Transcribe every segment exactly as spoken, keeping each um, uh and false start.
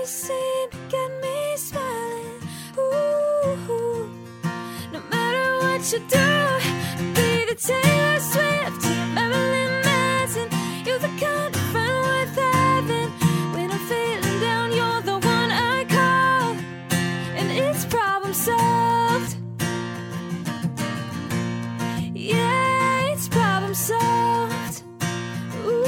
seem to get me smiling. Ooh, no matter what you do, be the Taylor Swift, Marilyn Manson. You're the kind of friend worth having. When I'm feeling down, you're the one I call, and it's problem solved. Yeah, it's problem solved. Ooh.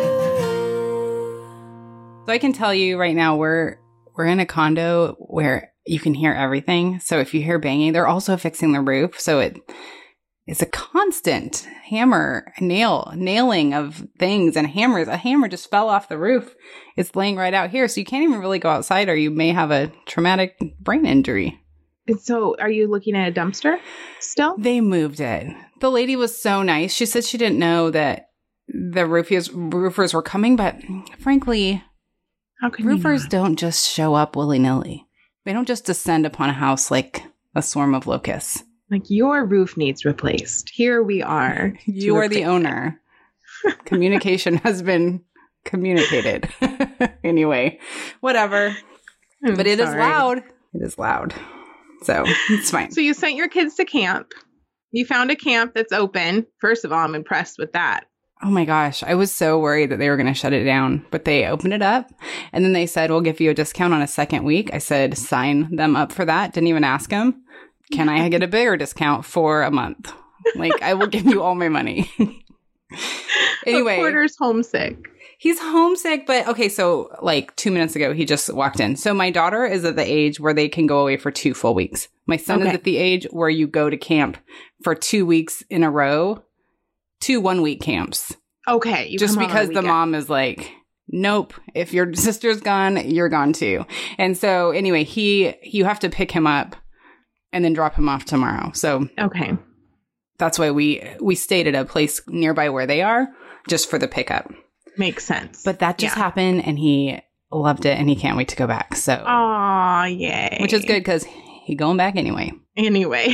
So I can tell you right now, we're we're in a condo where you can hear everything. So if you hear banging, they're also fixing the roof. So it is a constant hammer, nail, nailing of things and hammers. A hammer just fell off the roof. It's laying right out here. So you can't even really go outside or you may have a traumatic brain injury. So are you looking at a dumpster still? They moved it. The lady was so nice. She said she didn't know that the roofers, roofers were coming, but frankly, How can roofers you not? don't just show up willy-nilly. They don't just descend upon a house like a swarm of locusts. Like, your roof needs replaced. Here we are. You to are the replace owner. Communication has been communicated. Anyway, whatever. I'm But it is sorry. loud. It is loud. So it's fine. So you sent your kids to camp. You found a camp that's open. First of all, I'm impressed with that. Oh my gosh. I was so worried that they were going to shut it down, but they opened it up and then they said, we'll give you a discount on a second week. I said, sign them up for that. Didn't even ask them. Can I get a bigger discount for a month? Like, I will give you all my money. Anyway. But Porter's homesick. He's homesick, but okay, so like two minutes ago, he just walked in. So my daughter is at the age where they can go away for two full weeks. My son Okay. is at the age where you go to camp for two weeks in a row, two one-week camps. Okay. You just come home on because the weekend. mom is like, nope, if your sister's gone, you're gone too. And so anyway, he you have to pick him up and then drop him off tomorrow. So Okay. that's why we we stayed at a place nearby where they are just for the pickup. Makes sense. But that just Yeah. happened and he loved it and he can't wait to go back. So, Aw, yay. which is good because he going back anyway. Anyway.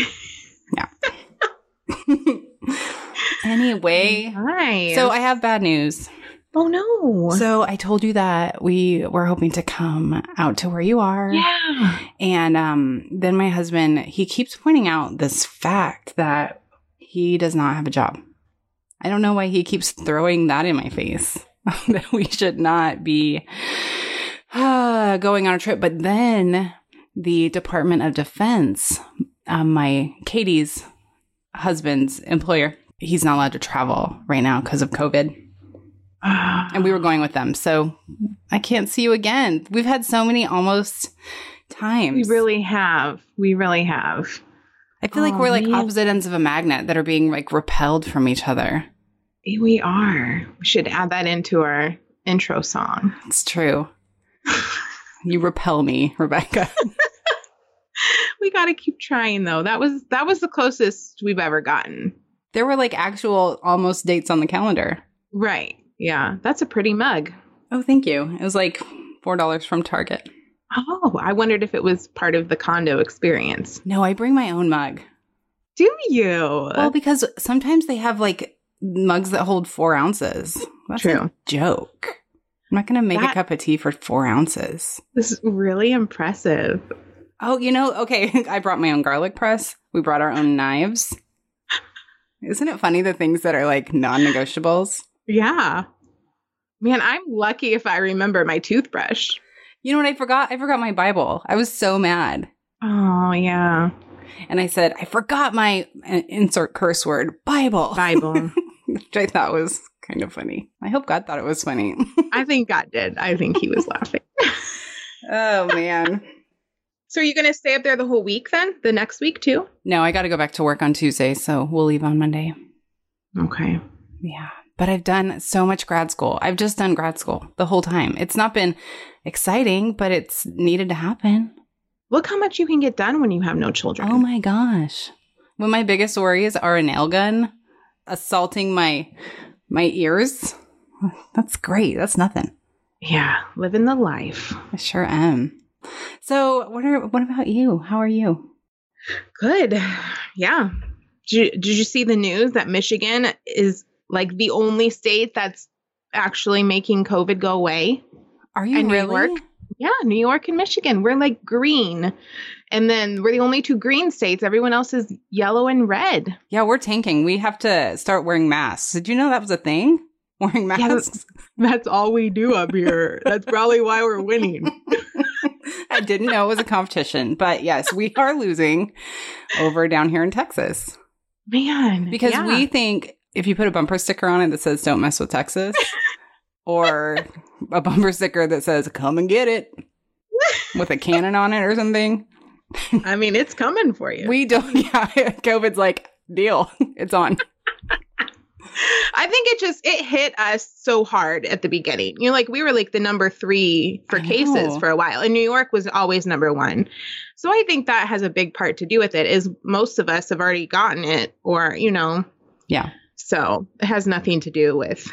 Anyway, Nice. so I have bad news. Oh, no. So I told you that we were hoping to come out to where you are. Yeah. And um, then my husband, he keeps pointing out this fact that he does not have a job. I don't know why he keeps throwing that in my face, that we should not be uh, going on a trip. But then the Department of Defense, um, my Katie's husband's employer, he's not allowed to travel right now because of COVID. And we were going with them. So I can't see you again. We've had so many almost times. We really have. We really have. I feel like Oh, we're like man. opposite ends of a magnet that are being like repelled from each other. We are. We should add that into our intro song. It's true. You repel me, Rebecca. We got to keep trying, though. That was that was the closest we've ever gotten. There were like actual almost dates on the calendar. Right. Yeah. That's a pretty mug. Oh, thank you. It was like four dollars from Target. Oh, I wondered if it was part of the condo experience. No, I bring my own mug. Do you? Well, because sometimes they have like mugs that hold four ounces. That's True. a joke. I'm not going to make That- a cup of tea for four ounces. This is really impressive. Oh, you know, okay. I brought my own garlic press. We brought our own knives. Isn't it funny the things that are like non-negotiables? Yeah. Man, I'm lucky if I remember my toothbrush. You know what I forgot? I forgot my Bible. I was so mad. Oh, yeah. And I said, I forgot my uh, insert curse word, Bible. Bible. Which I thought was kind of funny. I hope God thought it was funny. I think God did. I think he was laughing. Oh, man. So are you going to stay up there the whole week then? The next week too? No, I got to go back to work on Tuesday, so we'll leave on Monday. Okay. Yeah. But I've done so much grad school. I've just done grad school the whole time. It's not been exciting, but it's needed to happen. Look how much you can get done when you have no children. Oh my gosh. When my biggest worries are a nail gun assaulting my my ears, that's great. That's nothing. Yeah, living the life. I sure am. So what are what about you? How are you? Good. Yeah. Did you, did you see the news that Michigan is like the only state that's actually making COVID go away? Are you And New really? York? Yeah, New York and Michigan. We're like green. And then we're the only two green states. Everyone else is yellow and red. Yeah, we're tanking. We have to start wearing masks. Did you know that was a thing? Wearing masks? Yeah, that's, that's all we do up here. That's probably why we're winning. I didn't know it was a competition. But yes, we are losing over down here in Texas. Man. Because yeah. we think if you put a bumper sticker on it that says don't mess with Texas, or a bumper sticker that says come and get it with a cannon on it or something. I mean, it's coming for you. We don't, yeah, COVID's like, deal, it's on. I think it just, it hit us so hard at the beginning. You know, like we were like the number three for I cases know. for a while. And New York was always number one. So I think that has a big part to do with it is most of us have already gotten it or, you know. Yeah. So it has nothing to do with,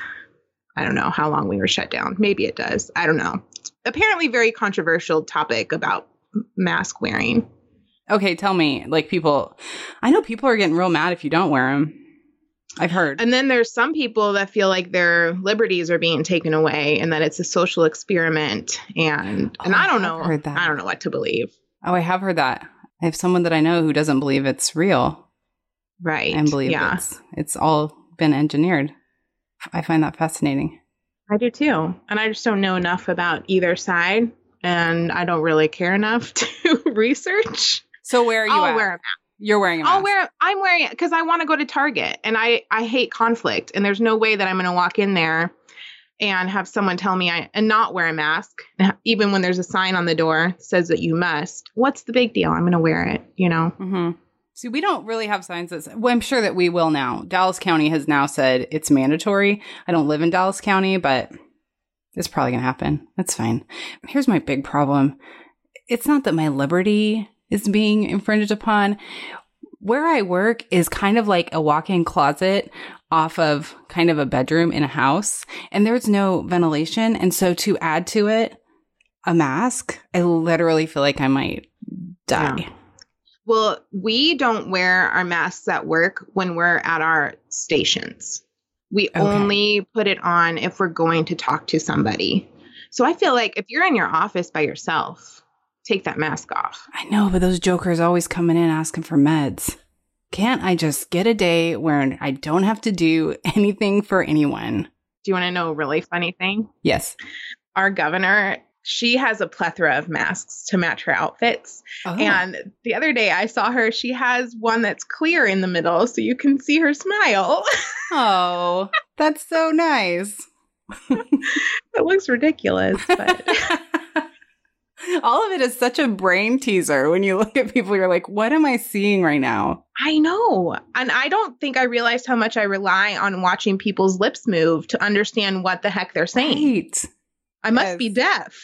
I don't know how long we were shut down. Maybe it does. I don't know. It's apparently very controversial topic about mask wearing. Okay, tell me, like people, I know people are getting real mad if you don't wear them. I've heard. And then there's some people that feel like their liberties are being taken away and that it's a social experiment. And and Oh, I don't I have know. heard that. I don't know what to believe. Oh, I have heard that. I have someone that I know who doesn't believe it's real Right. and believe yeah. it's it's all been engineered. I find that fascinating. I do too. And I just don't know enough about either side. And I don't really care enough to research. So where are you I'll at? wear a mask. You're wearing a mask. I'll wear I'm wearing it because I want to go to Target and I, I hate conflict. And there's no way that I'm going to walk in there and have someone tell me I and not wear a mask, even when there's a sign on the door that says that you must. What's the big deal? I'm going to wear it, you know? Mm-hmm. See, we don't really have signs that say, well, I'm sure that we will now. Dallas County has now said it's mandatory. I don't live in Dallas County, but it's probably going to happen. That's fine. Here's my big problem. It's not that my liberty is being infringed upon. Where I work is kind of like a walk-in closet off of kind of a bedroom in a house, and there's no ventilation. And so to add to it a mask, I literally feel like I might die. Yeah. Well, we don't wear our masks at work when we're at our stations. We Okay. only put it on if we're going to talk to somebody. So I feel like if you're in your office by yourself, take that mask off. I know, but those jokers always coming in asking for meds. Can't I just get a day where I don't have to do anything for anyone? Do you want to know a really funny thing? Yes. Our governor, she has a plethora of masks to match her outfits. Oh. And the other day I saw her, she has one that's clear in the middle so you can see her smile. Oh, that's so nice. It looks ridiculous, but All of it is such a brain teaser. When you look at people, you're like, what am I seeing right now? I know. And I don't think I realized how much I rely on watching people's lips move to understand what the heck they're saying. Right. I must Yes. be deaf.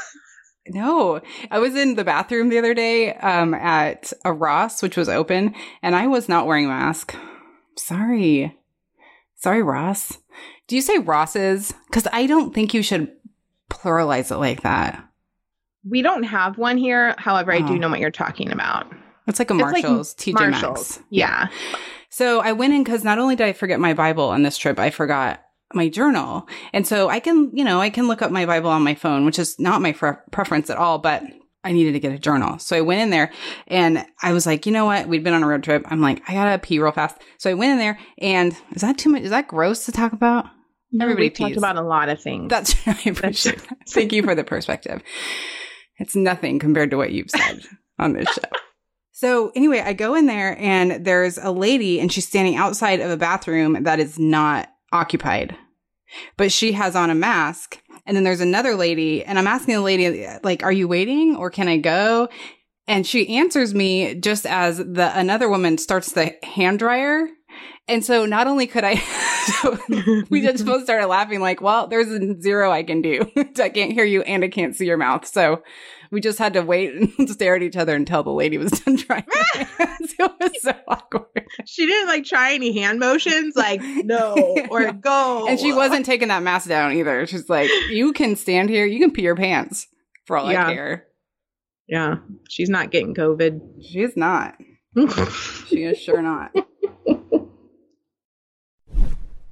No, I was in the bathroom the other day um, at a Ross, which was open, and I was not wearing a mask. Sorry. Sorry, Ross. Do you say Rosses? Because I don't think you should pluralize it like that. We don't have one here. However, I Oh. do know what you're talking about. It's like a It's like Marshalls, T J Marshalls. Maxx. Yeah. So I went in because not only did I forget my Bible on this trip, I forgot my journal. And so I can, you know, I can look up my Bible on my phone, which is not my fre- preference at all, but I needed to get a journal. So I went in there and I was like, you know what? We'd been on a road trip. I'm like, I gotta pee real fast. So I went in there and is that too much? Is that gross to talk about? Everybody We've talked pees. about a lot of things. That's, I appreciate that. Thank you for the perspective. It's nothing compared to what you've said on this show. So anyway, I go in there and there's a lady and she's standing outside of a bathroom that is not occupied, but she has on a mask. And then there's another lady and I'm asking the lady, like, are you waiting or can I go? And she answers me just as the another woman starts the hand dryer. And so not only could I, so we just both started laughing like, well, there's a zero I can do. I can't hear you and I can't see your mouth. So we just had to wait and stare at each other until the lady was done drying her hands. It was so awkward. She didn't like try any hand motions, like no or No. go. And she wasn't taking that mask down either. She's like, you can stand here. You can pee your pants for all Yeah. I care. Yeah, she's not getting COVID. She is not. She is sure not.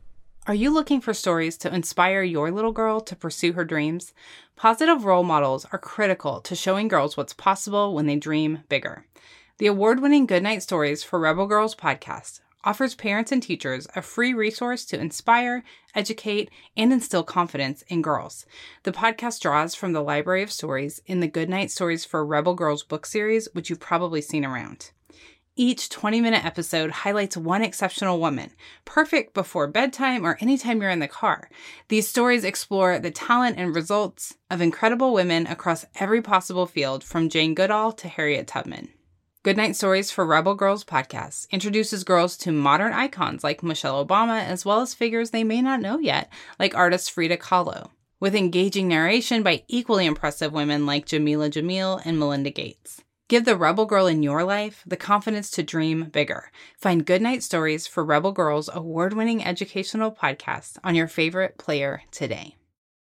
Are you looking for stories to inspire your little girl to pursue her dreams? Positive role models are critical to showing girls what's possible when they dream bigger. The award-winning Goodnight Stories for Rebel Girls podcast offers parents and teachers a free resource to inspire, educate, and instill confidence in girls. The podcast draws from the library of stories in the Goodnight Stories for Rebel Girls book series, which you've probably seen around. Each twenty-minute episode highlights one exceptional woman, perfect before bedtime or anytime you're in the car. These stories explore the talent and results of incredible women across every possible field, from Jane Goodall to Harriet Tubman. Goodnight Stories for Rebel Girls podcast introduces girls to modern icons like Michelle Obama, as well as figures they may not know yet, like artist Frida Kahlo, with engaging narration by equally impressive women like Jamila Jamil and Melinda Gates. Give the rebel girl in your life the confidence to dream bigger. Find Goodnight Stories for Rebel Girls award-winning educational podcast on your favorite player today.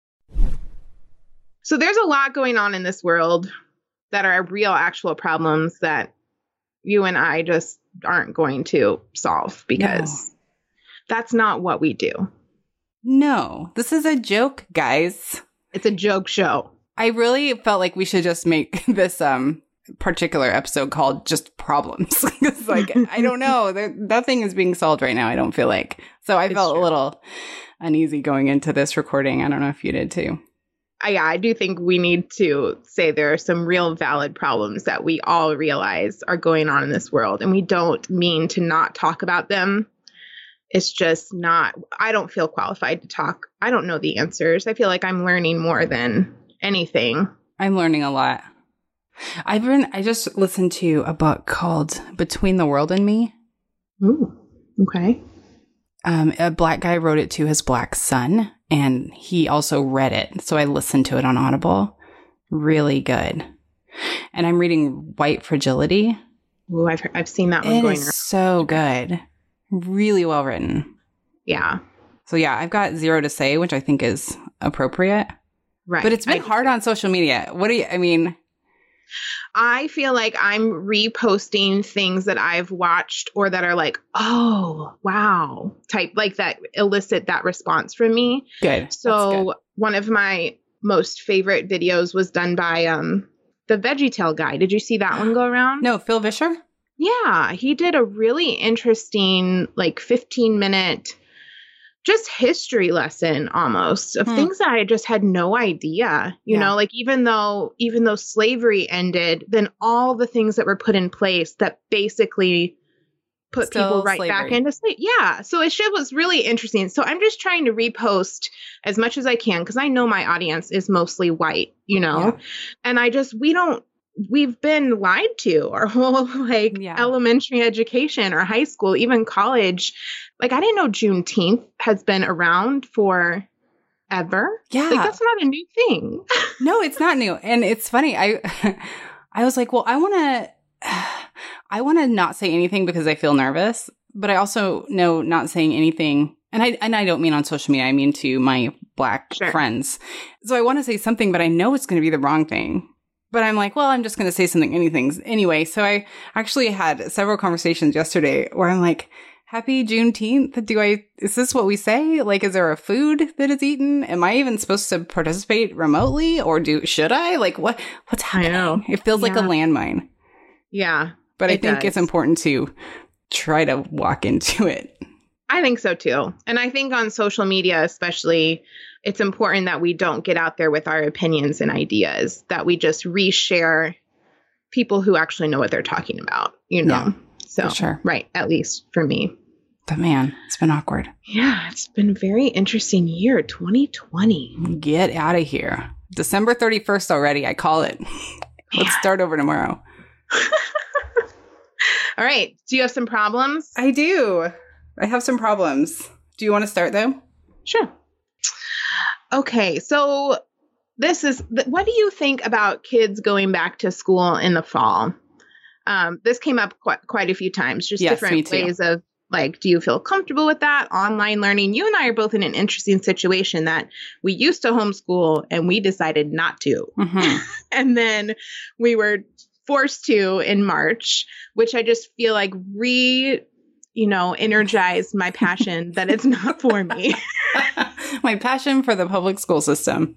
So there's a lot going on in this world that are real, actual problems that you and I just aren't going to solve because no. That's not what we do. No, this is a joke, guys. It's a joke show. I really felt like we should just make this um particular episode called just problems. It's like, I don't know. There, nothing is being solved right now, I don't feel like. So I it's felt true. a little uneasy going into this recording. I don't know if you did too. I, I do think we need to say there are some real valid problems that we all realize are going on in this world. And we don't mean to not talk about them. It's just not, I don't feel qualified to talk. I don't know the answers. I feel like I'm learning more than anything. I'm learning a lot. I've been, I just listened to a book called Between the World and Me. Ooh, okay. Um, a black guy wrote it to his black son, and he also read it. So I listened to it on Audible. Really good. And I'm reading White Fragility. Ooh, I've, I've seen that one it going is around. So good. Really well written. Yeah. So yeah, I've got zero to say, which I think is appropriate. Right. But it's been I, hard on social media. What do you, I mean... I feel like I'm reposting things that I've watched or that are like, oh, wow, type like that elicit that response from me. Good. So good. One of my most favorite videos was done by um the VeggieTale guy. Did you see that one go around? No, Phil Vischer? Yeah, he did a really interesting like fifteen minute just history lesson almost of hmm. things that I just had no idea, you yeah. know, like even though, even though slavery ended, then all the things that were put in place that basically put Still people right slavery. back into slavery. Yeah. So it shit was really interesting. So I'm just trying to repost as much as I can because I know my audience is mostly white, you know, yeah. and I just, we don't, we've been lied to our whole like yeah. elementary education or high school, even college. Like, I didn't know Juneteenth has been around for ever. Yeah. Like, that's not a new thing. No, it's not new. And it's funny. I I was like, well, I want to I want to not say anything because I feel nervous. But I also know not saying anything. And I and I don't mean on social media. I mean to my black sure. friends. So I want to say something, but I know it's going to be the wrong thing. But I'm like, well, I'm just going to say something, anything. Anyway, so I actually had several conversations yesterday where I'm like, happy Juneteenth. Do I, is this what we say? Like, is there a food that is eaten? Am I even supposed to participate remotely or do, should I? Like, what, what's happening? I know. It feels yeah. like a landmine. Yeah. But I think does. It's important to try to walk into it. I think so too. And I think on social media, especially, it's important that we don't get out there with our opinions and ideas, that we just reshare people who actually know what they're talking about, you know? Yeah, so, sure. Right. At least for me. But man, it's been awkward. Yeah, it's been a very interesting year, twenty twenty. Get out of here. December thirty-first already. I call it. Let's yeah. start over tomorrow. All right. Do you have some problems? I do. I have some problems. Do you want to start though? Sure. Okay. So this is, what do you think about kids going back to school in the fall? Um, this came up quite, quite a few times, just yes, different ways of like, do you feel comfortable with that? Online learning. You and I are both in an interesting situation that we used to homeschool and we decided not to. Mm-hmm. And then we were forced to in March, which I just feel like re you know, energized my passion that it's not for me. My passion for the public school system.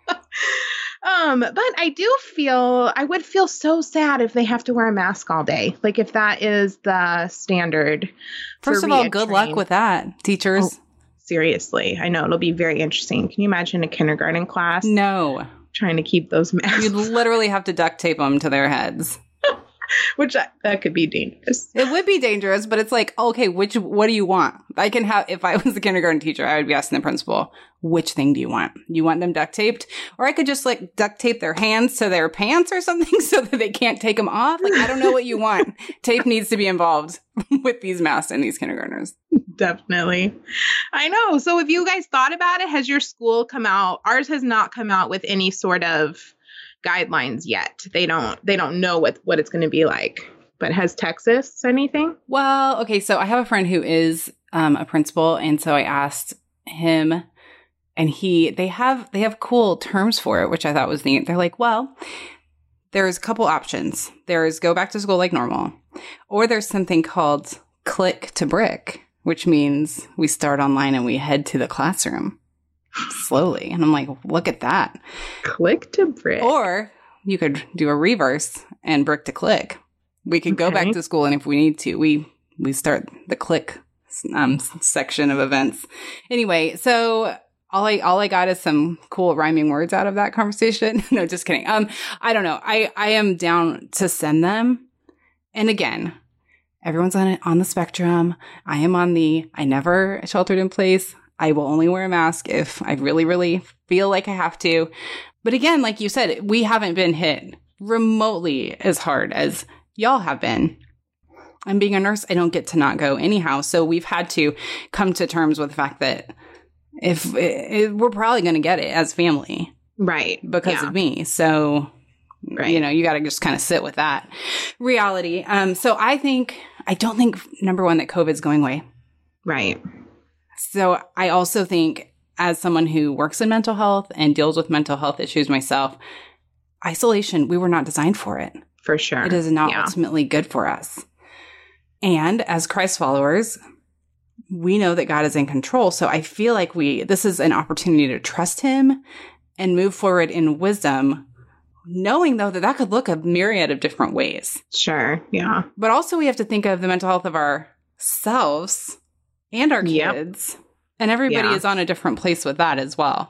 Um, but I do feel, I would feel so sad if they have to wear a mask all day. Like if that is the standard. First of all, good luck with that, teachers. Oh, seriously. I know it'll be very interesting. Can you imagine a kindergarten class? No. Trying to keep those masks. You'd literally have to duct tape them to their heads. Which I, that could be dangerous. It would be dangerous, but it's like, okay, which, what do you want? I can have, if I was a kindergarten teacher, I would be asking the principal, which thing do you want? You want them duct taped? Or I could just like duct tape their hands to their pants or something so that they can't take them off. Like, I don't know what you want. Tape needs to be involved with these masks and these kindergartners. Definitely. I know. So have you guys thought about it? Has your school come out? Ours has not come out with any sort of guidelines yet. They don't they don't know what what it's going to be like. But has Texas anything? Well, okay, so I have a friend who is um, a principal, and so I asked him, and he they have they have cool terms for it, which I thought was neat. They're like, well, there's a couple options. There's go back to school like normal, or there's something called click to brick, which means we start online and we head to the classroom slowly. And I'm like, look at that. Click to brick. Or you could do a reverse and brick to click. We could go Okay. back to school, and if we need to, we we start the click um, section of events. Anyway, so all I all I got is some cool rhyming words out of that conversation. No, just kidding. Um, I don't know. I I am down to send them. And again, everyone's on it on the spectrum. I am on the I never sheltered in place. I will only wear a mask if I really, really feel like I have to. But again, like you said, we haven't been hit remotely as hard as y'all have been. And being a nurse, I don't get to not go anyhow. So we've had to come to terms with the fact that if it, we're probably going to get it as family. Right. Because Yeah. of me. So, Right. you know, you got to just kind of sit with that reality. Um, so I think, I don't think, number one, that COVID's going away. Right. So I also think, as someone who works in mental health and deals with mental health issues myself, isolation, we were not designed for it. For sure. It is not Yeah. ultimately good for us. And as Christ followers, we know that God is in control. So I feel like we, this is an opportunity to trust him and move forward in wisdom, knowing though that that could look a myriad of different ways. Sure. Yeah. But also we have to think of the mental health of ourselves and our Yep. kids. And everybody Yeah. is on a different place with that as well.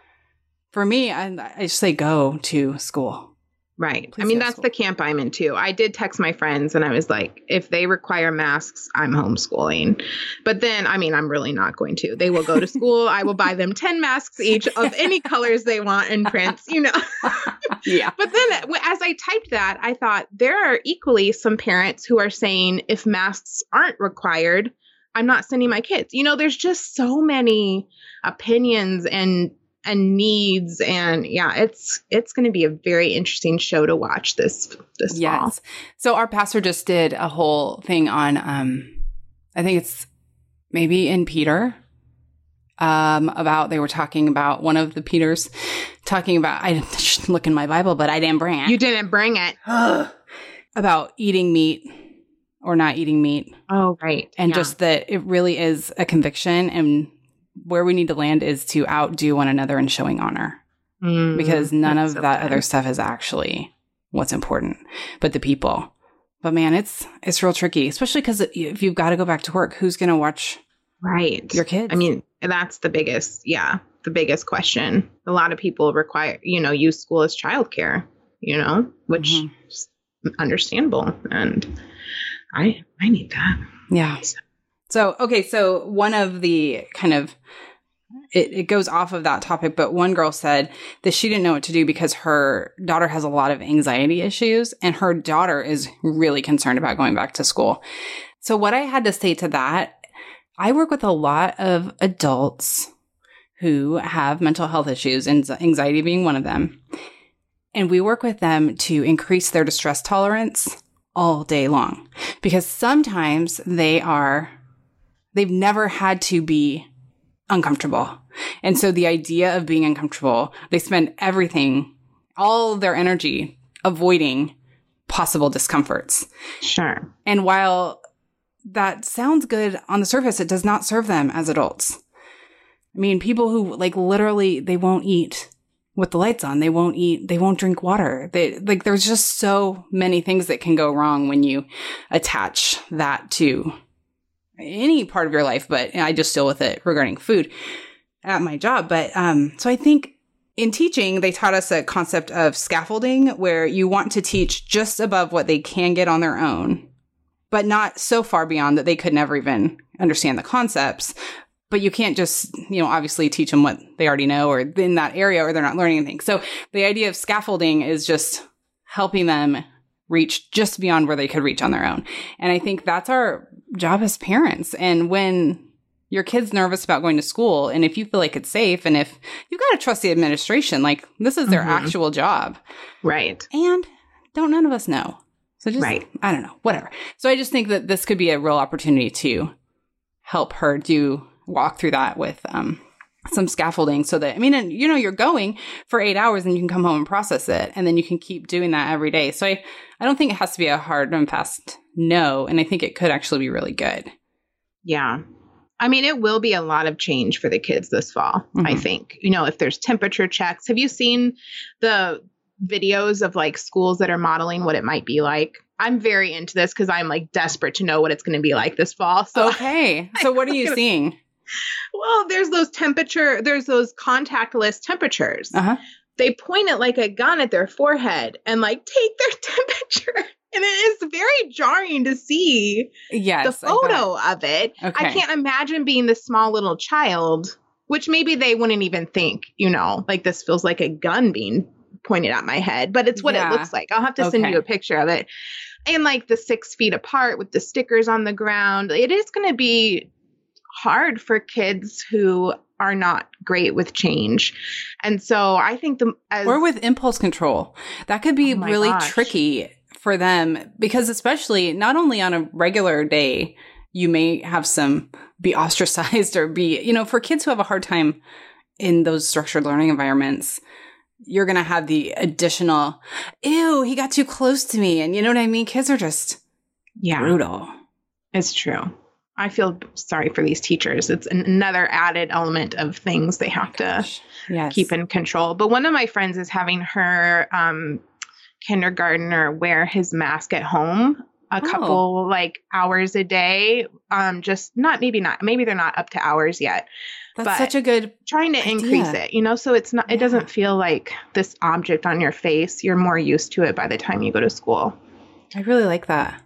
For me, I, I just say go to school. Right. Please I mean, go to that's school. the camp I'm in too. I did text my friends and I was like, if they require masks, I'm homeschooling. But then, I mean, I'm really not going to. They will go to school. I will buy them ten masks each of any colors they want and prints, you know. Yeah. But then as I typed that, I thought there are equally some parents who are saying if masks aren't required, I'm not sending my kids. You know, there's just so many opinions and and needs, and yeah, it's it's going to be a very interesting show to watch this this fall. Yes. So our pastor just did a whole thing on, um, I think it's maybe in Peter, um, about, they were talking about one of the Peters talking about, I should look in my Bible, but I didn't bring it. You didn't bring it. About eating meat or not eating meat. Oh, right. And Yeah. just that it really is a conviction, and where we need to land is to outdo one another in showing honor, Mm, because none of that's so that good. other stuff is actually what's important, but the people. But man, it's it's real tricky, especially because if you've got to go back to work, who's going to watch Right. your kids? I mean, that's the biggest, yeah, the biggest question. A lot of people require, you know, use school as childcare, you know, which Mhm. is understandable. And I, I need that. Yeah. So, okay. So one of the kind of, it, it goes off of that topic, but one girl said that she didn't know what to do because her daughter has a lot of anxiety issues, and her daughter is really concerned about going back to school. So what I had to say to that, I work with a lot of adults who have mental health issues, and anxiety being one of them. And we work with them to increase their distress tolerance all day long, because sometimes they are, they've never had to be uncomfortable. And so the idea of being uncomfortable, they spend everything, all their energy avoiding possible discomforts. Sure. And while that sounds good on the surface. It does not serve them as adults. I mean, people who like literally, they won't eat with the lights on. They won't eat. They won't drink water. They like, there's just so many things that can go wrong when you attach that to any part of your life. But I just deal with it regarding food at my job. But um, so I think in teaching, they taught us a concept of scaffolding where you want to teach just above what they can get on their own, but not so far beyond that they could never even understand the concepts. But you can't just, you know, obviously teach them what they already know or in that area or they're not learning anything. So the idea of scaffolding is just helping them reach just beyond where they could reach on their own. And I think that's our job as parents. And when your kid's nervous about going to school, and if you feel like it's safe, and if you've got to trust the administration, like this is their mm-hmm. actual job. Right. And don't none of us know. So just, right. I don't know, whatever. So I just think that this could be a real opportunity to help her do walk through that with um, some scaffolding so that, I mean, and, you know, you're going for eight hours and you can come home and process it. And then you can keep doing that every day. So I, I don't think it has to be a hard and fast no. And I think it could actually be really good. Yeah. I mean, it will be a lot of change for the kids this fall, mm-hmm. I think. You know, if there's temperature checks. Have you seen the videos of like schools that are modeling what it might be like? I'm very into this because I'm like desperate to know what it's going to be like this fall. So okay. So what are you seeing? Well, there's those temperature, there's those contactless temperatures. Uh-huh. They point it like a gun at their forehead and like take their temperature. And it is very jarring to see yes, the photo of it. Okay. I can't imagine being this small little child, which maybe they wouldn't even think, you know, like this feels like a gun being pointed at my head, but it's what yeah. it looks like. I'll have to send okay. you a picture of it. And like the six feet apart with the stickers on the ground, it is going to be hard for kids who are not great with change. And so I think the as, or with impulse control, that could be oh really gosh. tricky for them, because especially not only on a regular day, you may have some be ostracized or be, you know, for kids who have a hard time in those structured learning environments, you're going to have the additional, ew, he got too close to me. And you know what I mean? Kids are just yeah. brutal. It's true. I feel sorry for these teachers. It's an, another added element of things they have to yes. keep in control. But one of my friends is having her um, kindergartner wear his mask at home a oh. couple like hours a day. Um, just not, maybe not, maybe they're not up to hours yet. That's but such a good trying to idea. increase it, you know, so it's not, it yeah. doesn't feel like this object on your face. You're more used to it by the time you go to school. I really like that.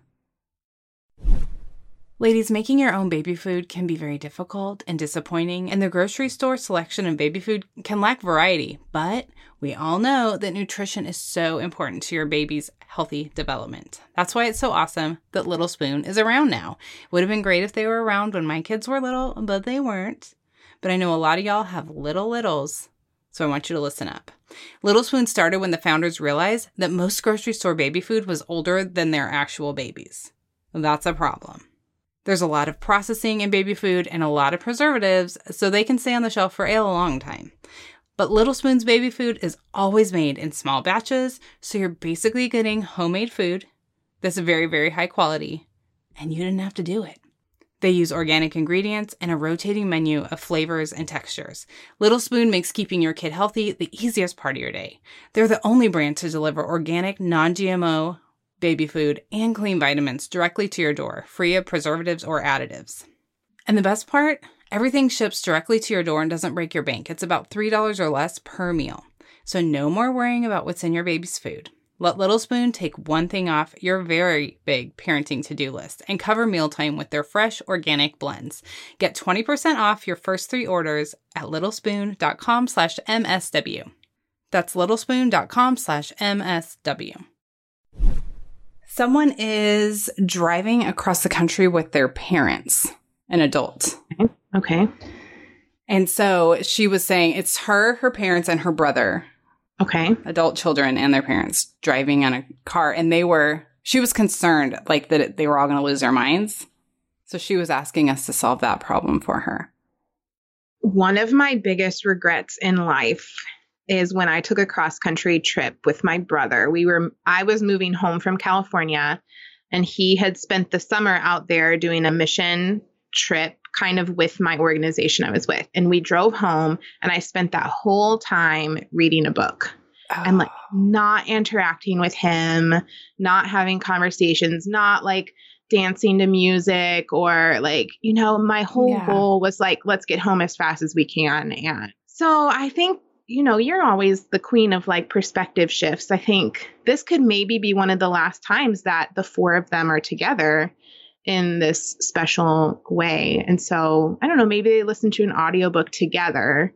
Ladies, making your own baby food can be very difficult and disappointing, and the grocery store selection of baby food can lack variety. But we all know that nutrition is so important to your baby's healthy development. That's why it's so awesome that Little Spoon is around now. Would have been great if they were around when my kids were little, but they weren't. But I know a lot of y'all have little littles, so I want you to listen up. Little Spoon started when the founders realized that most grocery store baby food was older than their actual babies. That's a problem. There's a lot of processing in baby food and a lot of preservatives, so they can stay on the shelf for a long time. But Little Spoon's baby food is always made in small batches, so you're basically getting homemade food that's very, very high quality, and you didn't have to do it. They use organic ingredients and a rotating menu of flavors and textures. Little Spoon makes keeping your kid healthy the easiest part of your day. They're the only brand to deliver organic, non-G M O baby food and clean vitamins directly to your door, free of preservatives or additives. And the best part? Everything ships directly to your door and doesn't break your bank. It's about three dollars or less per meal. So no more worrying about what's in your baby's food. Let Little Spoon take one thing off your very big parenting to-do list and cover mealtime with their fresh organic blends. Get twenty percent off your first three orders at littlespoon.com slash MSW. That's littlespoon.com slash MSW. Someone is driving across the country with their parents, an adult. Okay. And so she was saying it's her, her parents, and her brother. Okay. Adult children and their parents driving on a car. And they were, she was concerned like that they were all going to lose their minds. So she was asking us to solve that problem for her. One of my biggest regrets in life is when I took a cross country trip with my brother. We were, I was moving home from California. And he had spent the summer out there doing a mission trip kind of with my organization I was with. And we drove home and I spent that whole time reading a book. Oh. And like not interacting with him, not having conversations, not like dancing to music or like, you know, my whole Yeah. goal was like, let's get home as fast as we can. And so I think, you know, you're always the queen of like perspective shifts. I think this could maybe be one of the last times that the four of them are together in this special way. And so I don't know, maybe they listen to an audiobook together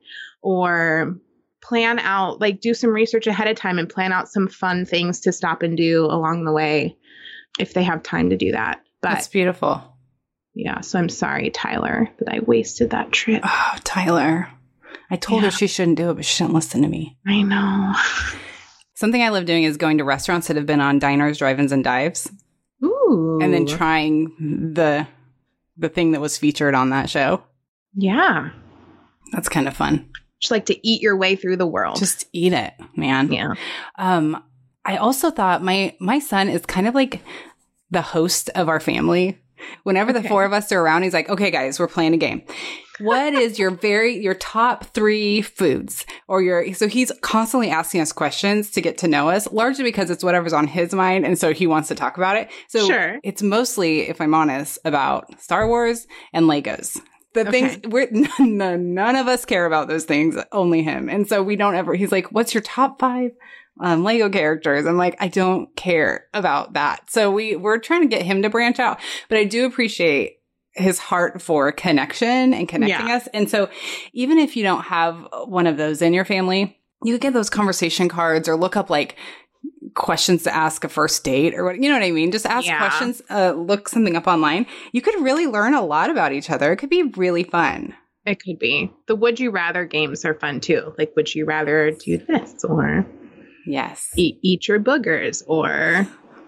or plan out, like do some research ahead of time and plan out some fun things to stop and do along the way if they have time to do that. But That's beautiful. yeah, so I'm sorry, Tyler, that I wasted that trip. Oh, Tyler. I told Yeah. her she shouldn't do it, but she didn't listen to me. I know. Something I love doing is going to restaurants that have been on diners, drive-ins, and dives, Ooh. and then trying the the thing that was featured on that show. Yeah. That's kind of fun. Just like to eat your way through the world. Just eat it, man. yeah. Um, I also thought my my son is kind of like the host of our family. Whenever the Okay. four of us are around, he's like, "Okay, guys, we're playing a game. What is your very your top three foods?" Or your so he's constantly asking us questions to get to know us, largely because it's whatever's on his mind, and so he wants to talk about it. So Sure. it's mostly, if I'm honest, about Star Wars and Legos. The Okay. things we're none, none of us care about those things, only him. And so we don't ever, he's like, "What's your top five um, Lego characters?" I'm like, I don't care about that. So we, we're trying to get him to branch out, but I do appreciate his heart for connection and connecting Yeah. us. And so even if you don't have one of those in your family, you could get those conversation cards or look up like questions to ask a first date or what, you know what I mean? Just ask Yeah. questions, uh, look something up online. You could really learn a lot about each other. It could be really fun. It could be. The would you rather games are fun too. Like, would you rather do this or Yes. eat, eat your boogers or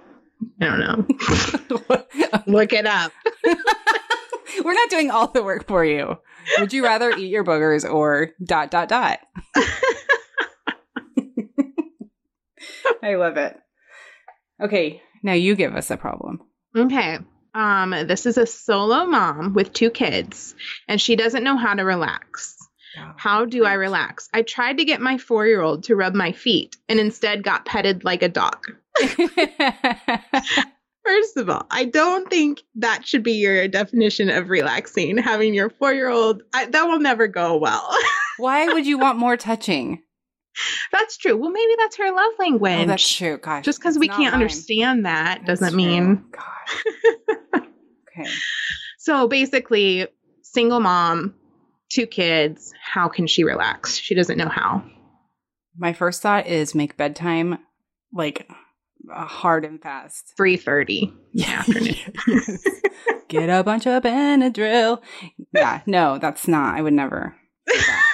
I don't know. Look it up. We're not doing all the work for you. Would you rather eat your boogers or dot, dot, dot? I love it. Okay, now you give us a problem. Okay. Um, this is a solo mom with two kids, and she doesn't know how to relax. How do I relax? I tried to get my four-year-old to rub my feet and instead got petted like a dog. First of all, I don't think that should be your definition of relaxing, having your four-year-old. I, that will never go well. Why would you want more touching? That's true. Well, maybe that's her love language. Oh, that's true. Gosh. Just because it's we not can't mine. understand that That's doesn't true. mean. Gosh. Okay. So basically, single mom, two kids. How can she relax? She doesn't know how. My first thought is make bedtime like uh, hard and fast. three thirty in the afternoon. Yes. Get a bunch of Benadryl. Yeah, no, that's not. I would never. do that.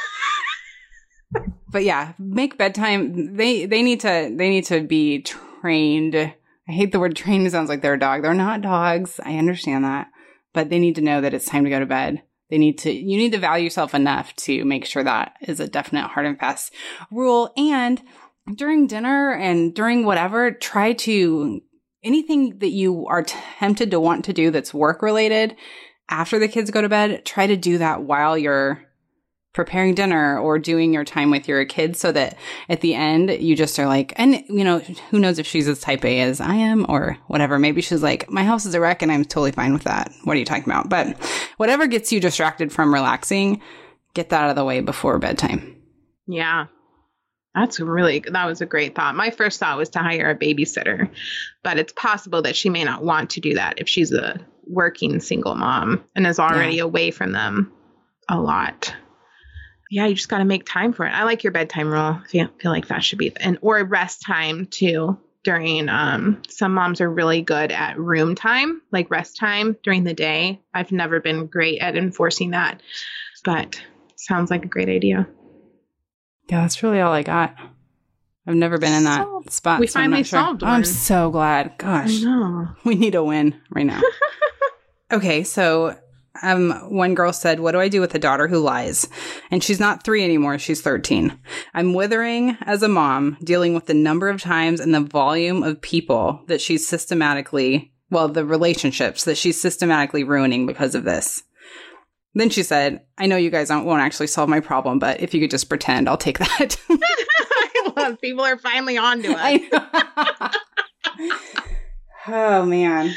But yeah, make bedtime. They they need to they need to be trained. I hate the word trained. It sounds like they're a dog. They're not dogs. I understand that, but they need to know that it's time to go to bed. They need to. You need to value yourself enough to make sure that is a definite hard and fast rule. And during dinner and during whatever, try to anything that you are tempted to want to do that's work related after the kids go to bed. Try to do that while you're preparing dinner or doing your time with your kids so that at the end you just are like, and you know, who knows if she's as type A as I am or whatever. Maybe she's like, my house is a wreck and I'm totally fine with that. What are you talking about? But whatever gets you distracted from relaxing, get that out of the way before bedtime. Yeah. That's really, that was a great thought. My first thought was to hire a babysitter, but it's possible that she may not want to do that if she's a working single mom and is already Yeah. away from them a lot. Yeah, you just got to make time for it. I like your bedtime rule. I feel, feel like that should be, and or rest time too. During, um, some moms are really good at room time, like rest time during the day. I've never been great at enforcing that, but sounds like a great idea. Yeah, that's really all I got. I've never been in that So, spot. we so I'm finally not sure. solved I'm one. so glad. Gosh, know. we need a win right now. Okay, so um, one girl said, "What do I do with a daughter who lies?" And she's not three anymore. She's thirteen. I'm withering as a mom, dealing with the number of times and the volume of people that she's systematically well, the relationships that she's systematically ruining because of this. Then she said, I know you guys won't actually solve my problem, but if you could just pretend, I'll take that. I love people are finally on to us. I know. Oh, man.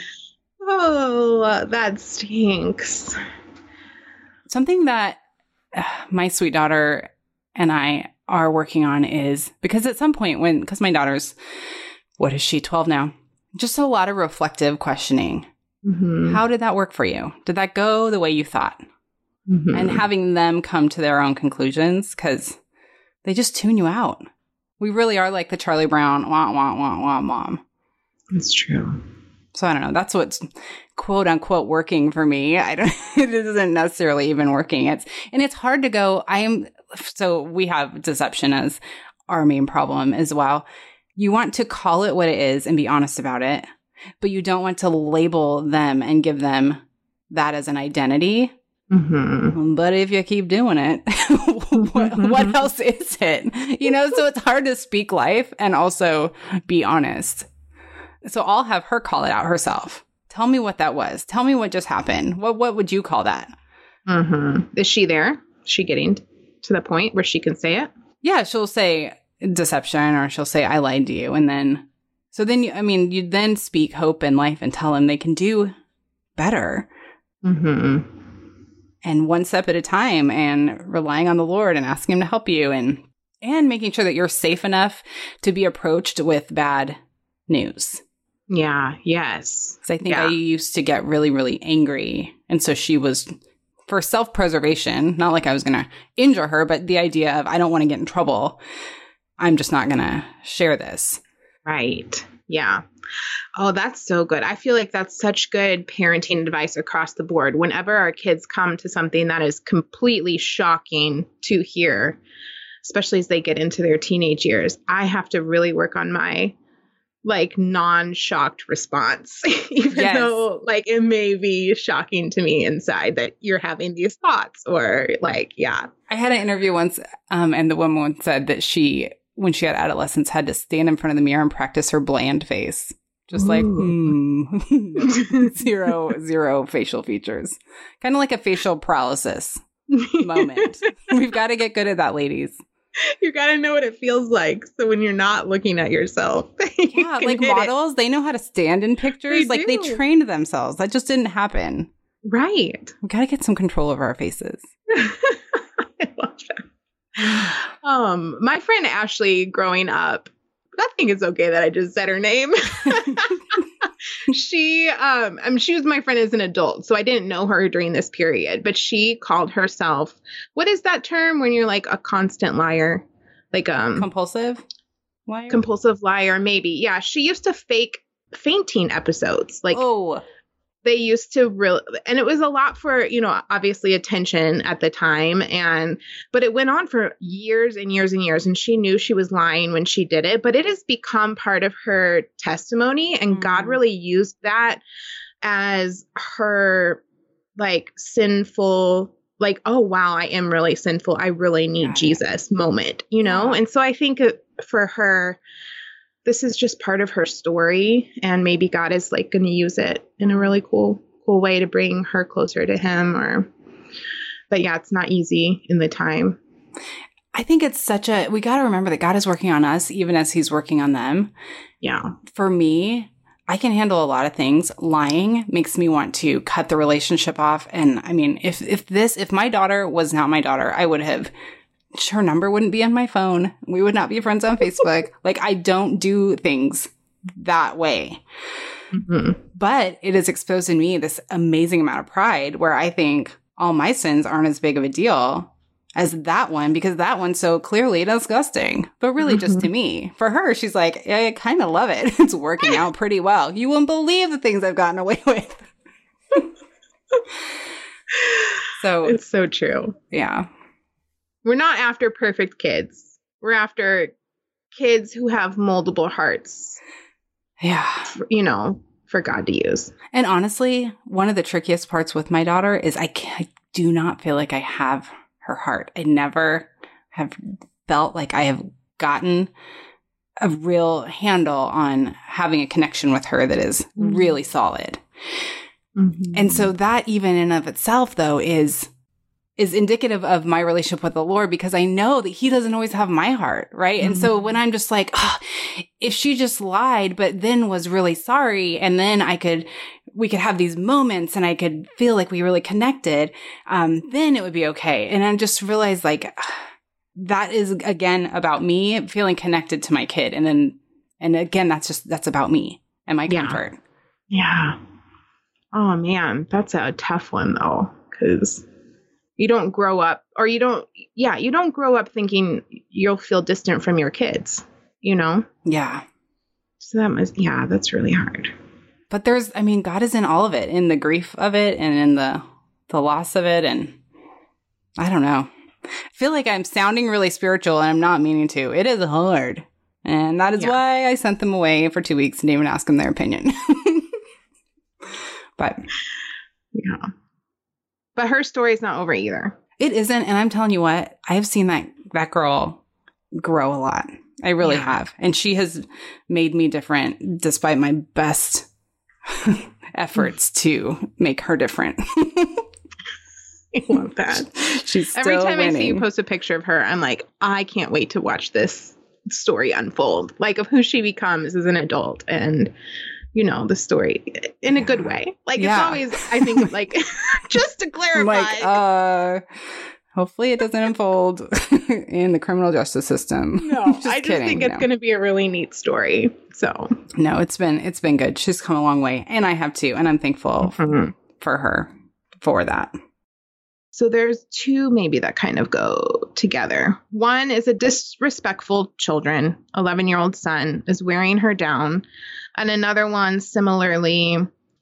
Oh, that stinks. Something that uh, my sweet daughter and I are working on is, because at some point when, because my daughter's, what is she, twelve now? Just a lot of reflective questioning. Mm-hmm. How did that work for you? Did that go the way you thought? Mm-hmm. And having them come to their own conclusions, because they just tune you out. We really are like the Charlie Brown, wah, wah, wah, wah, mom. It's true. So I don't know. That's what's quote unquote working for me. I don't, it isn't necessarily even working. It's, and it's hard to go. I am, so we have deception as our main problem as well. You want to call it what it is and be honest about it, but you don't want to label them and give them that as an identity. Mm-hmm. But if you keep doing it, what, what else is it? You know, so it's hard to speak life and also be honest. So I'll have her call it out herself. Tell me what that was. Tell me what just happened. What what would you call that? Mm-hmm. Is she there? Is she getting to the point where she can say it? Yeah, she'll say deception, or she'll say I lied to you. And then, so then, you, I mean, you then speak hope in life and tell them they can do better. Mm-hmm. And one step at a time, and relying on the Lord and asking him to help you, and and making sure that you're safe enough to be approached with bad news. Yeah. Yes. Because I think yeah. I used to get really, really angry. And so she was, for self-preservation, not like I was going to injure her, but the idea of I don't want to get in trouble. I'm just not going to share this. Right. Yeah. Oh, that's so good. I feel like that's such good parenting advice across the board. Whenever our kids come to something that is completely shocking to hear, especially as they get into their teenage years, I have to really work on my like non-shocked response, even yes. though like it may be shocking to me inside that you're having these thoughts, or like, yeah. I had an interview once, um, and the woman said that she, when she had adolescence, had to stand in front of the mirror and practice her bland face. Just like, hmm, zero, zero facial features. Kind of like a facial paralysis moment. We've got to get good at that, ladies. You got to know what it feels like. So when you're not looking at yourself. you Yeah, like models, it. They know how to stand in pictures. They like do. They trained themselves. That just didn't happen. Right. We got to get some control over our faces. I love that. Um, my friend Ashley growing up, I think it's okay that I just said her name. she, um, I mean, she was my friend as an adult, so I didn't know her during this period, but she called herself, what is that term when you're like a constant liar? Like, um, compulsive liar? Compulsive liar, maybe. Yeah. She used to fake fainting episodes. Like, oh, they used to really, and it was a lot for, you know, obviously attention at the time. And, but it went on for years and years and years. And she knew she was lying when she did it, but it has become part of her testimony. And mm. God really used that as her like sinful, like, oh, wow, I am really sinful. I really need yeah. Jesus moment, you know? Yeah. And so I think for her, this is just part of her story, and maybe God is like going to use it in a really cool, cool way to bring her closer to him. Or, but yeah, it's not easy in the time. I think it's such a, we got to remember that God is working on us, even as he's working on them. Yeah. For me, I can handle a lot of things. Lying makes me want to cut the relationship off. And I mean, if, if this, if my daughter was not my daughter, I would have, her number wouldn't be on my phone. We would not be friends on Facebook. Like, I don't do things that way. Mm-hmm. But it has exposed in me this amazing amount of pride where I think all my sins aren't as big of a deal as that one, because that one's so clearly disgusting. But really mm-hmm. just to me. For her, she's like, yeah, I kind of love it. It's working out pretty well. You won't believe the things I've gotten away with. So it's so true. Yeah. We're not after perfect kids. We're after kids who have moldable hearts. Yeah. For, you know, for God to use. And honestly, one of the trickiest parts with my daughter is I, I do not feel like I have her heart. I never have felt like I have gotten a real handle on having a connection with her that is mm-hmm. really solid. Mm-hmm. And so that even in of itself, though, is is indicative of my relationship with the Lord, because I know that he doesn't always have my heart, right? Mm-hmm. And so when I'm just like, oh, if she just lied, but then was really sorry, and then I could, we could have these moments and I could feel like we really connected, um, then it would be okay. And I just realized like, that is again about me feeling connected to my kid. And then, and again, that's just, that's about me and my comfort. Yeah. Oh man, that's a tough one though. Cause you don't grow up or you don't, yeah, you don't grow up thinking you'll feel distant from your kids, you know? Yeah. So that must, yeah, that's really hard. But there's, I mean, God is in all of it, in the grief of it and in the, the loss of it. And I don't know. I feel like I'm sounding really spiritual and I'm not meaning to. It is hard. And that is yeah. why I sent them away for two weeks and didn't even ask them their opinion. But yeah. But her story is not over either. It isn't. And I'm telling you what, I've seen that, that girl grow a lot. I really yeah. have. And she has made me different despite my best efforts to make her different. I love that. She's still Every time winning. I see you post a picture of her, I'm like, I can't wait to watch this story unfold, like of who she becomes as an adult. And you know, the story in a good way. Like yeah. it's always, I think, like, just to clarify. Like, uh, hopefully it doesn't unfold in the criminal justice system. No, just I just kidding, think it's no. going to be a really neat story. So no, it's been, it's been good. She's come a long way and I have too. And I'm thankful mm-hmm. for her for that. So there's two maybe that kind of go together. One is a disrespectful children. eleven-year-old son is wearing her down. And another one, similarly,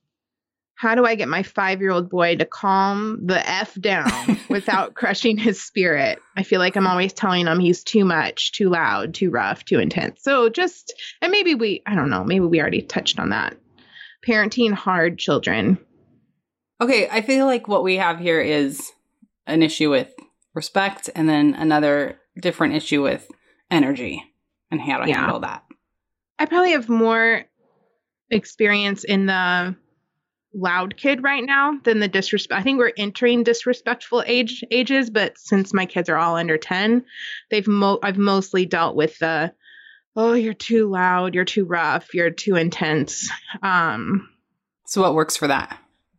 how do I get my five-year-old boy to calm the F down without crushing his spirit? I feel like I'm always telling him he's too much, too loud, too rough, too intense. So just, and maybe we, I don't know, maybe we already touched on that. Parenting hard children. Okay, I feel like what we have here is an issue with respect and then another different issue with energy and how to yeah. handle that. I probably have more experience in the loud kid right now than the disrespect. I think we're entering disrespectful age ages, but since my kids are all under ten, they've mo- I've mostly dealt with the, oh, you're too loud, you're too rough, you're too intense. Um, so what works for that?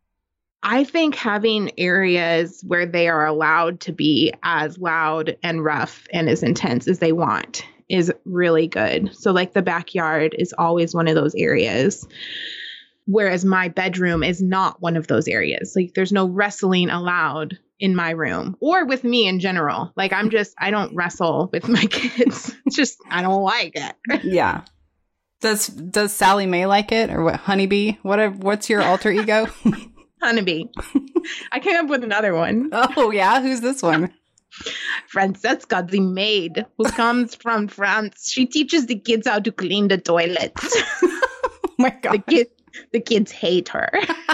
I think having areas where they are allowed to be as loud and rough and as intense as they want is really good. So like the backyard is always one of those areas, whereas my bedroom is not one of those areas. Like there's no wrestling allowed in my room or with me in general. Like I'm just, I don't wrestle with my kids. It's just, I don't like it. Yeah. Does, does Sally Mae like it or what? Honeybee? What, what's your alter ego? Honeybee. I came up with another one. Oh, yeah? Who's this one? Francesca, the maid who comes from France. She teaches the kids how to clean the toilets. Oh, my God. The, kid, the kids hate her.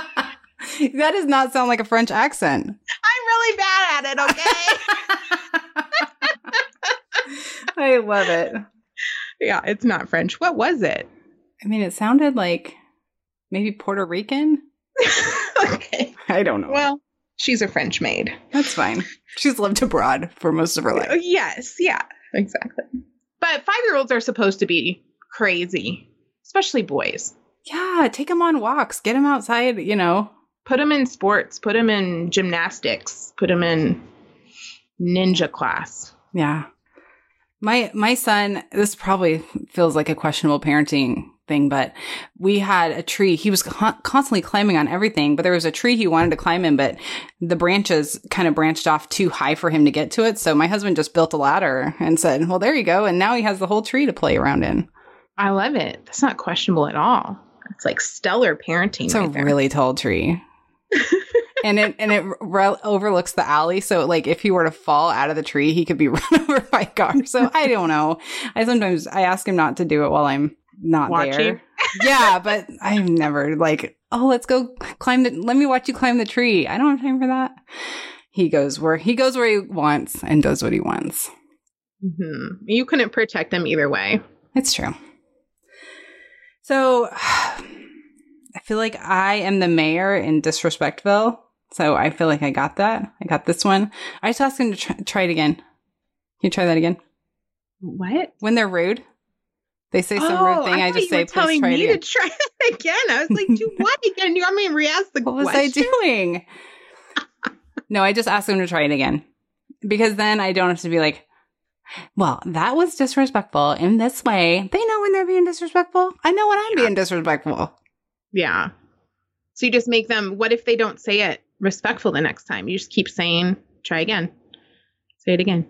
That does not sound like a French accent. I'm really bad at it, okay? I love it. Yeah, it's not French. What was it? I mean, it sounded like maybe Puerto Rican. Okay. I don't know. Well, she's a French maid. That's fine. She's lived abroad for most of her life. Yes. Yeah, exactly. But five-year-olds are supposed to be crazy, especially boys. Yeah. Take them on walks. Get them outside, you know. Put them in sports. Put them in gymnastics. Put them in ninja class. Yeah. My, my son, this probably feels like a questionable parenting thing, but we had a tree. He was con- constantly climbing on everything, but there was a tree he wanted to climb in, but the branches kind of branched off too high for him to get to it. So my husband just built a ladder and said, well, there you go. And now he has the whole tree to play around in. I love it. That's not questionable at all. It's like stellar parenting. It's right a there. really tall tree. and it and it re- overlooks the alley. So like if he were to fall out of the tree, he could be run over by a car. So I don't know. I sometimes I ask him not to do it while I'm not watching. There. Yeah, but I've never like, oh, let's go climb the, let me watch you climb the tree. I don't have time for that. He goes where he goes where he wants and does what he wants. Mm-hmm. You couldn't protect them either way. It's true. So I feel like I am the mayor in Disrespectville. So I feel like I got that. I got this one. I just asked him to try, try it again. Can you try that again? What? When they're rude, they say some oh, rude thing. I, I just you say, were telling please try me it again. to try it again. I was like, do what again? You want me to re-ask the What was question? I doing? No, I just asked him to try it again. Because then I don't have to be like, well, that was disrespectful in this way. They know when they're being disrespectful. I know when I'm Yeah. being disrespectful. Yeah. So you just make them, what if they don't say it respectful the next time? You just keep saying, try again. Say it again.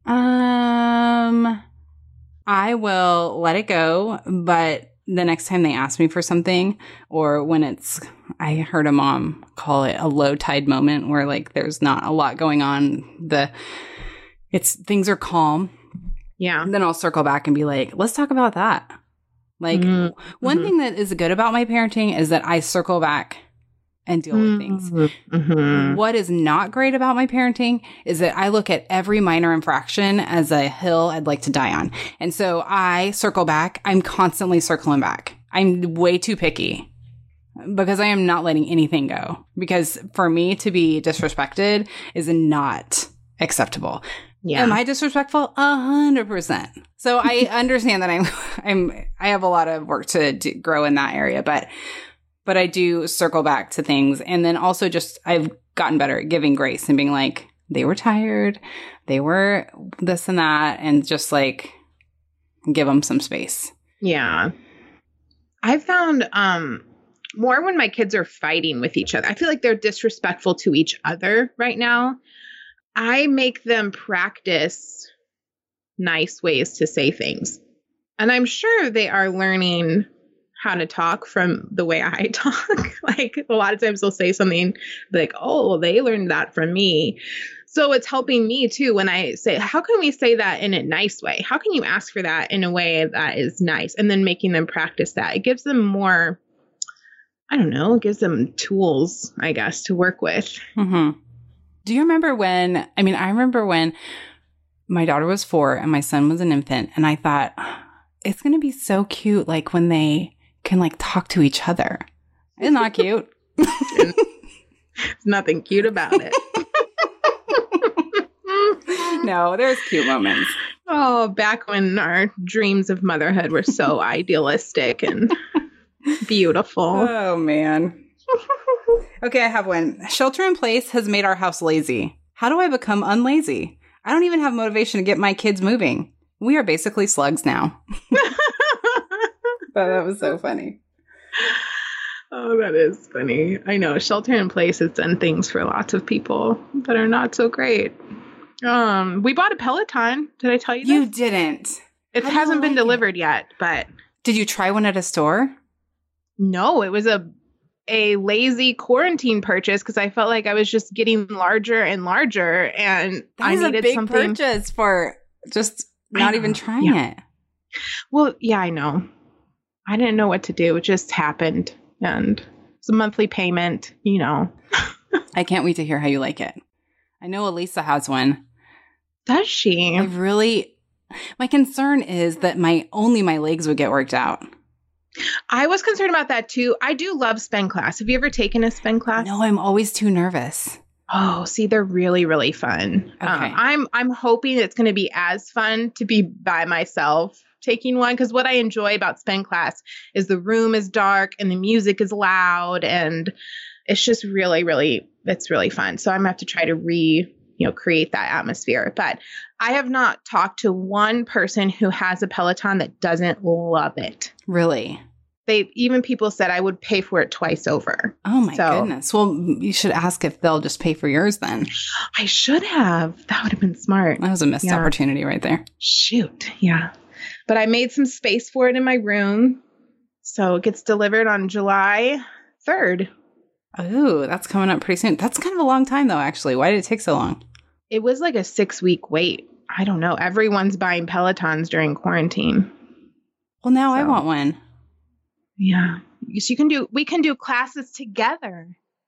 Um, I will let it go, but the next time they ask me for something, or when it's, I heard a mom call it a low tide moment where like there's not a lot going on. The, it's, things are calm. Yeah. Then I'll circle back and be like, let's talk about that. Like, Mhm. one Mhm. thing that is good about my parenting is that I circle back and deal with things. Mhm. What is not great about my parenting is that I look at every minor infraction as a hill I'd like to die on. And so I circle back. I'm constantly circling back. I'm way too picky because I am not letting anything go. Because for me to be disrespected is not acceptable. Yeah. Am I disrespectful? A hundred percent. So I understand that I'm, I'm, I have a lot of work to do, grow in that area, but, but I do circle back to things. And then also just, I've gotten better at giving grace and being like, they were tired. They were this and that. And just like, give them some space. Yeah. I found, um, more when my kids are fighting with each other. I feel like they're disrespectful to each other right now. I make them practice nice ways to say things. And I'm sure they are learning how to talk from the way I talk. Like a lot of times they'll say something like, oh, they learned that from me. So it's helping me too when I say, how can we say that in a nice way? How can you ask for that in a way that is nice? And then making them practice that. It gives them more, I don't know, it gives them tools, I guess, to work with. Mm-hmm. Do you remember when, I mean, I remember when my daughter was four and my son was an infant, and I thought, it's going to be so cute, like when they can like talk to each other. It's not cute. There's nothing cute about it. No, there's cute moments. Oh, back when our dreams of motherhood were so idealistic and beautiful. Oh, man. Okay, I have one. Shelter in place has made our house lazy. How do I become unlazy? I don't even have motivation to get my kids moving. We are basically slugs now. But that was so funny. Oh, that is funny. I know shelter in place has done things for lots of people that are not so great. Um, we bought a Peloton. Did I tell you this? You didn't. It How do you hasn't been like it? delivered yet, but Did you try one at a store? no, it was a a lazy quarantine purchase because I felt like I was just getting larger and larger, and That I is needed a big something. purchase for just I not know. even trying Yeah. it. Well, yeah, I know. I didn't know what to do. It just happened, and it's a monthly payment. You know, I can't wait to hear how you like it. I know Elisa has one. does she? I really, my concern is that my only my legs would get worked out. I was concerned about that too. I do love spin class. Have you ever taken a spin class? No, I'm always too nervous. Oh, see, they're really, really fun. Okay. Um, I'm I'm hoping it's going to be as fun to be by myself taking one, because what I enjoy about spin class is the room is dark and the music is loud, and it's just really, really, it's really fun. So I'm gonna have to try to re, you know, create that atmosphere. But I have not talked to one person who has a Peloton that doesn't love it. Really? They even people said I would pay for it twice over. Oh my So- goodness. Well, you should ask if they'll just pay for yours then. I should have. That would have been smart. That was a missed Yeah. opportunity right there. Shoot. Yeah. But I made some space for it in my room. So it gets delivered on July third. Oh, that's coming up pretty soon. That's kind of a long time though, actually. Why did it take so long? It was like a six week wait. I don't know. Everyone's buying Pelotons during quarantine. Well, now I So- want one. Yeah. So you can do, we can do classes together.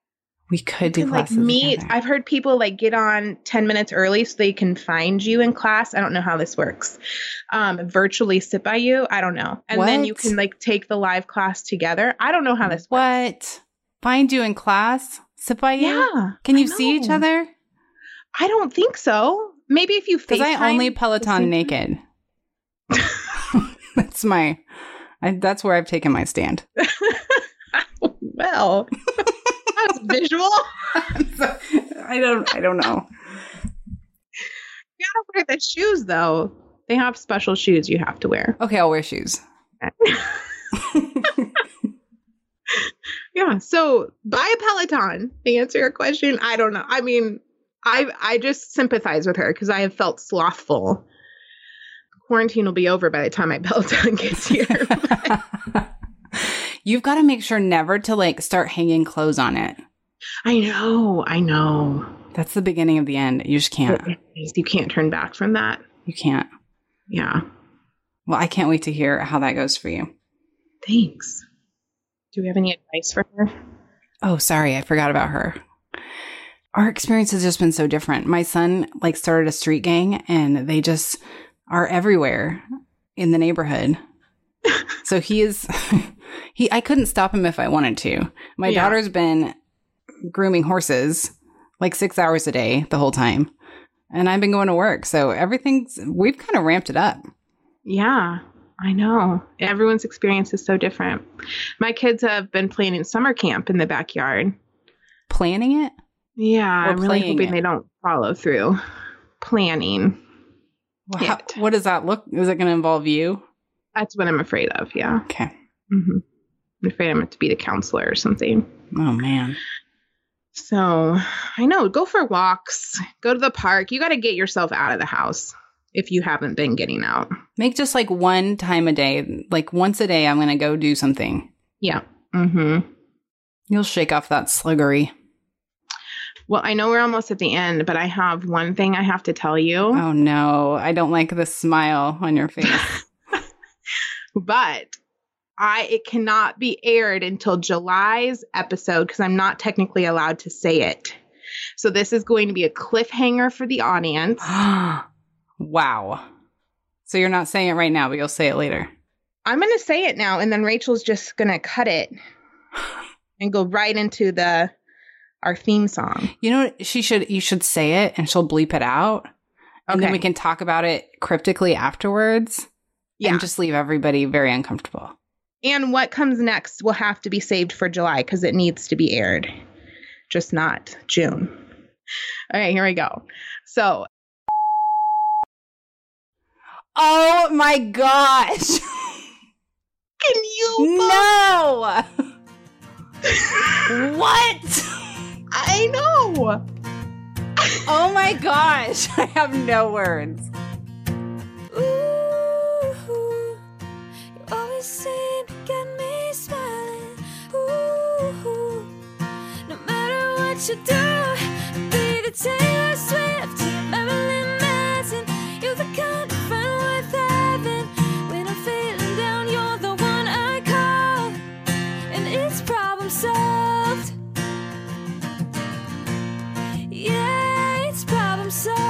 We could do can, like classes meet. together. I've heard people like get on ten minutes early so they can find you in class. I don't know how this works. Um, virtually sit by you. I don't know. And then you What? can like take the live class together. I don't know how this works. What? Find you in class? Sit by you? Yeah. Can you I see each know. other? I don't think so. Maybe if you Because FaceTime. I only at the Peloton same naked. That's my. I, that's where I've taken my stand. time. Well, that was visual. I don't. I don't know. You gotta wear the shoes though. They have special shoes you have to wear. Okay, I'll wear shoes. Yeah. So buy a Peloton. To answer your question, I don't know. I mean, I I just sympathize with her because I have felt slothful. Quarantine will be over by the time my Peloton gets here. You've got to make sure never to like start hanging clothes on it. I know. I know. That's the beginning of the end. You just can't. You can't turn back from that. You can't. Yeah. Well, I can't wait to hear how that goes for you. Thanks. Do we have any advice for her? Oh, sorry. I forgot about her. Our experience has just been so different. My son like started a street gang and they just are everywhere in the neighborhood. So he is, he, I couldn't stop him if I wanted to. My Yeah. daughter's been grooming horses like six hours a day the whole time. And I've been going to work. So everything's, we've kind of ramped it up. Yeah, I know. Everyone's experience is so different. My kids have been planning summer camp in the backyard. Planning it? Yeah, Or I'm really playing hoping it. they don't follow through. Planning. Well, how, It. what does that look? Is it going to involve you? That's what I'm afraid of. Yeah. Okay. hmm I'm afraid I'm going to be the counselor or something. Oh, man. So I know. Go for walks. Go to the park. You got to get yourself out of the house if you haven't been getting out. Make just like one time a day, like once a day, I'm going to go do something. Yeah. Mm-hmm. You'll shake off that sluggery. Well, I know we're almost at the end, but I have one thing I have to tell you. Oh, no. I don't like the smile on your face. But I it cannot be aired until July's episode because I'm not technically allowed to say it. So this is going to be a cliffhanger for the audience. Wow. So you're not saying it right now, but you'll say it later. I'm going to say it now, and then Rachel's just going to cut it and go right into the our theme song. You know what? She should, you should say it and she'll bleep it out. And then Okay. we can talk about it cryptically afterwards. Yeah. And just leave everybody very uncomfortable. And what comes next will have to be saved for July because it needs to be aired, just not June. All right, here we go. So, Oh my gosh. can you? No. What? I know. Oh my gosh. I have no words. Ooh, you always seem to get me smiling. Ooh, no matter what you do, be the Taylor Swift, Marilyn Manson. You're the kind of friend worth having. When I'm feeling down, you're the one I call, and it's problem solved. Yeah, it's problem solved.